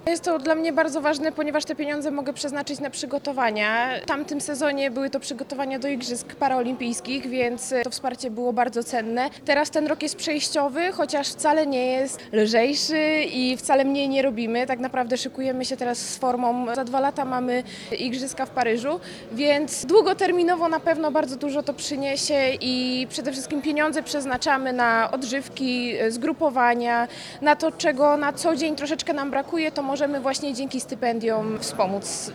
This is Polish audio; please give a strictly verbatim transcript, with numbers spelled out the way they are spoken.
Jest to dla mnie bardzo ważne, ponieważ te pieniądze mogę przeznaczyć na przygotowania. W tamtym sezonie były to przygotowania do Igrzysk Paraolimpijskich, więc to wsparcie było bardzo cenne. Teraz ten rok jest przejściowy, chociaż wcale nie jest lżejszy i wcale mniej nie robimy. Tak naprawdę szykujemy się teraz z formą. Za dwa lata mamy Igrzyska w Paryżu, więc długoterminowo na pewno bardzo dużo to przyniesie i przede wszystkim pieniądze przeznaczamy na odżywki, zgrupowania, na to, czego na co dzień troszeczkę nam brakuje, to możemy właśnie dzięki stypendiom wspomóc